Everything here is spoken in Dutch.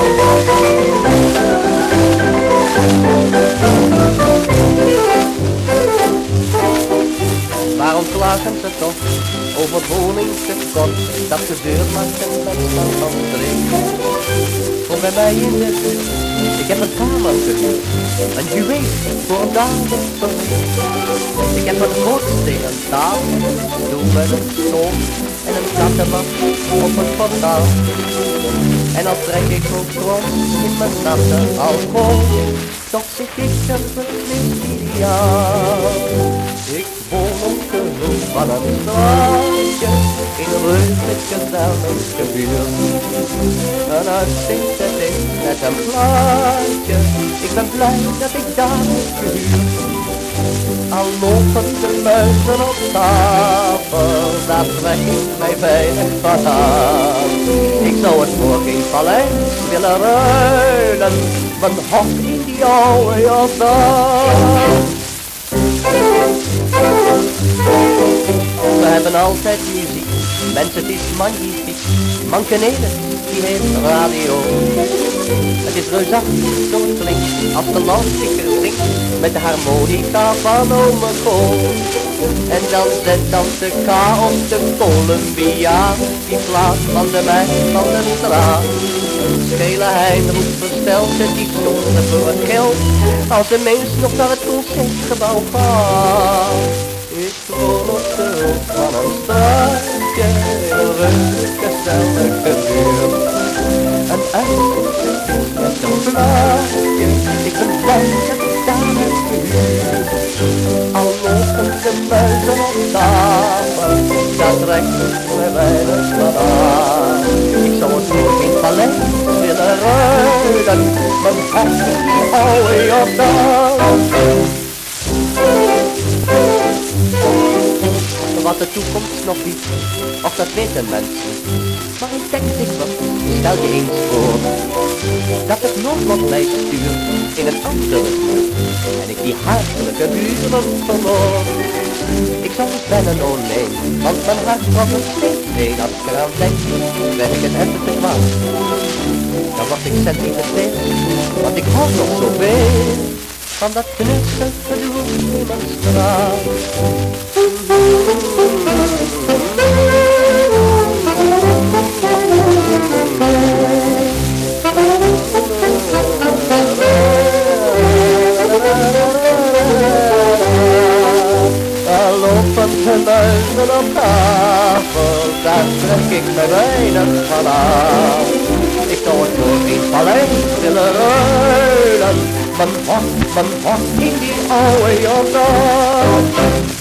Waarom klagen ze toch over woningstekort? Dat gebeurt maar een mens van streek. Kom bij mij in de buurt, ik heb een kamer gehuurd. Een juweel voor een dagelijks verlies. Ik heb een grootstenen tafel, stoel met een stoel en een kattenbak op het portaal. En dan trek ik ook rond in mijn natte alcohol, toch zeg ik dat het niet ideaal. Ik woon op de hoek van een straatje, in een rustig gezellige buurt. Een uitzicht met een plaatje, ik ben blij dat ik daar heb gehuurd. Al lopen de muizen op tafel, daar trek ik mij weinig van aan. Ik zou het voor geen paleis willen ruilen, mijn hof in die oude Jordaan. We hebben altijd muziek, mensen, het is magnifiek. Mankenelen, die heeft radio. Het is reusachtig, zo het klinkt, als de loudspeaker zingt met de harmonica van ome Kool. En dan zet dan de K op de Columbia, die plaat van de meid van de straat. Schele Hein roept versteld, zet die zonde voor het geld, als de mens nog naar het concertgebouw gaat. Ik woon op de hoek van een straatje, in een rustig gezellige buurt. Een uitzicht met een plaatje, ik ben blij dat ik daar heb gehuurd. Al lopen de muizen op tafel, daar trekt me weinig van aan. Ik zou het voor geen paleis willen ruilen, mijn hart in die oude Jordaan. Wat de toekomst nog biedt, of dat weten mensen. Maar ik denk dikwijls, stel je eens voor, dat het noodlot mij stuurt in een andere buurt, en ik die hartelijke buren verloor. Ik zou het wennen, oh nee, want mijn hart was nog steeds ween. Als ik eraan denk, ben ik het even te kwaad. Dan word ik sentimenteel, want ik hou nog zoveel van dat knusse gedoe in mijn straat. Lopen de muizen op tafel, daar trek ik me weinig van aan. Ik zou het voor geen paleis willen ruilen, mijn hart in die oude Jordaan.